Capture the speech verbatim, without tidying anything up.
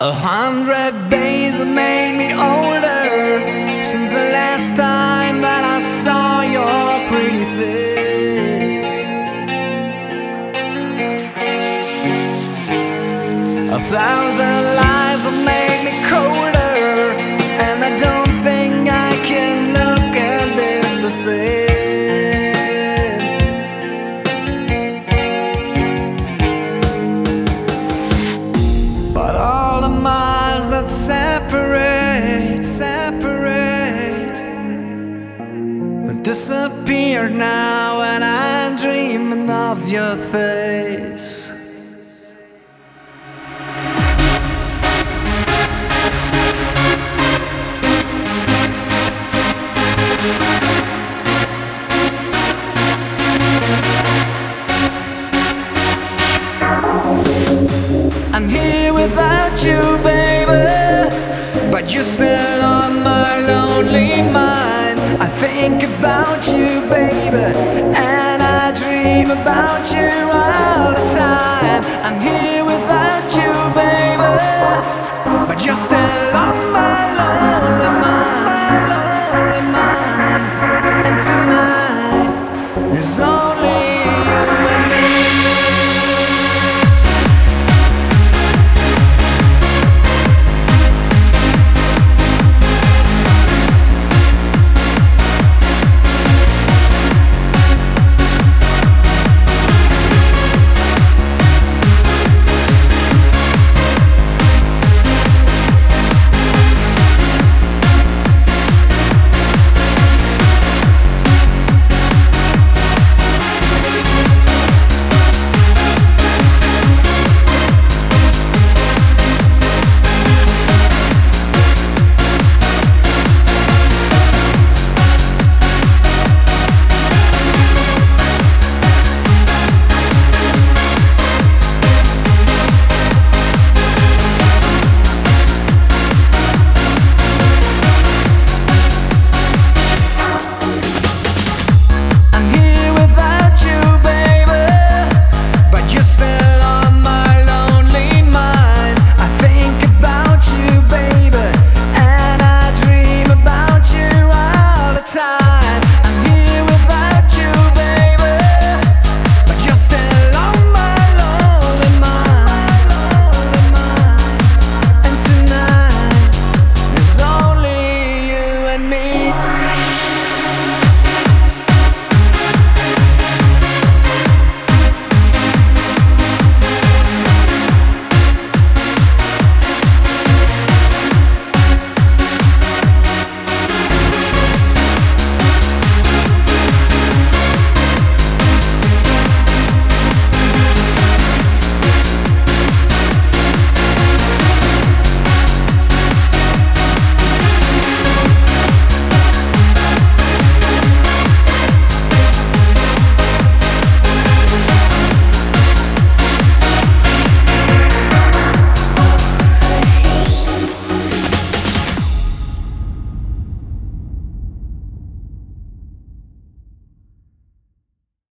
A hundred days have made me older since the last time that I saw your pretty face. A thousand lies have made me colder, and I don't think I can look at this the same. But all the miles that separate, separate disappear now when I'm dreaming of your face. I'm here without you, baby, but you're still on my lonely mind. I think about you, baby, and I dream about you. I